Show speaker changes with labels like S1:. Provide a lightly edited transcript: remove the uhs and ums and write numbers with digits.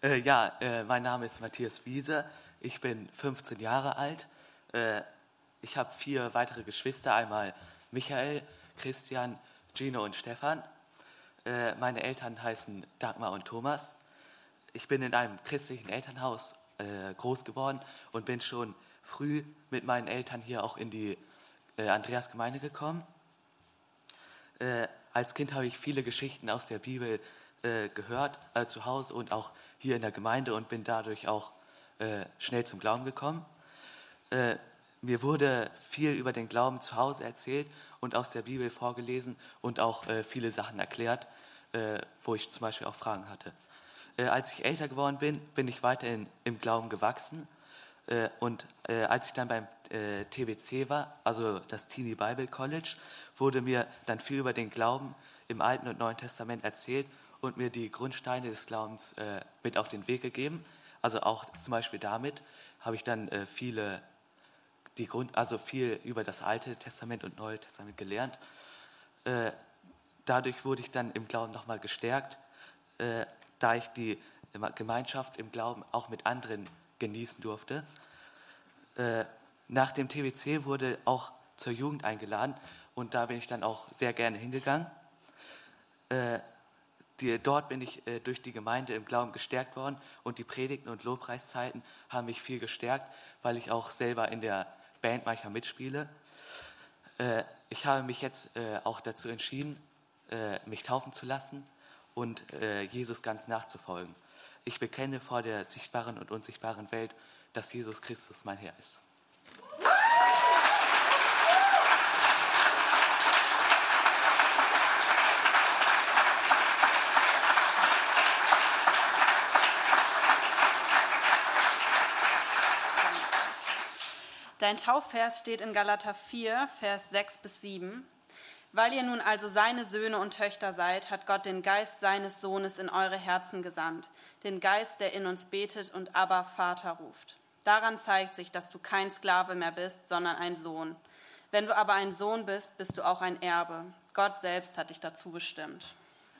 S1: Mein Name ist Matthias Wiese. Ich bin 15 Jahre alt. Ich habe 4 weitere Geschwister, einmal Michael, Christian, Gino und Stefan. Meine Eltern heißen Dagmar und Thomas. Ich bin in einem christlichen Elternhaus groß geworden und bin schon früh mit meinen Eltern hier auch in die Andreasgemeinde gekommen. Als Kind habe ich viele Geschichten aus der Bibel gehört, zu Hause und auch hier in der Gemeinde, und bin dadurch auch schnell zum Glauben gekommen. Mir wurde viel über den Glauben zu Hause erzählt und aus der Bibel vorgelesen und auch viele Sachen erklärt, wo ich zum Beispiel auch Fragen hatte. Als ich älter geworden bin, bin ich weiterhin im Glauben gewachsen. Als ich dann beim TBC war, also das Teenie Bible College, wurde mir dann viel über den Glauben im Alten und Neuen Testament erzählt und mir die Grundsteine des Glaubens mit auf den Weg gegeben. Also auch zum Beispiel damit habe ich dann viel über das Alte Testament und Neue Testament gelernt. Dadurch wurde ich dann im Glauben nochmal gestärkt, da ich die Gemeinschaft im Glauben auch mit anderen genießen durfte. Nach dem TBC wurde auch zur Jugend eingeladen und da bin ich dann auch sehr gerne hingegangen. Dort bin ich durch die Gemeinde im Glauben gestärkt worden und die Predigten und Lobpreiszeiten haben mich viel gestärkt, weil ich auch selber in der Band manchmal mitspiele. Ich habe mich jetzt auch dazu entschieden, mich taufen zu lassen und Jesus ganz nachzufolgen. Ich bekenne vor der sichtbaren und unsichtbaren Welt, dass Jesus Christus mein Herr ist.
S2: Dein Taufvers steht in Galater 4, Vers 6-7. Weil ihr nun also seine Söhne und Töchter seid, hat Gott den Geist seines Sohnes in eure Herzen gesandt, den Geist, der in uns betet und Abba, Vater ruft. Daran zeigt sich, dass du kein Sklave mehr bist, sondern ein Sohn. Wenn du aber ein Sohn bist, bist du auch ein Erbe. Gott selbst hat dich dazu bestimmt.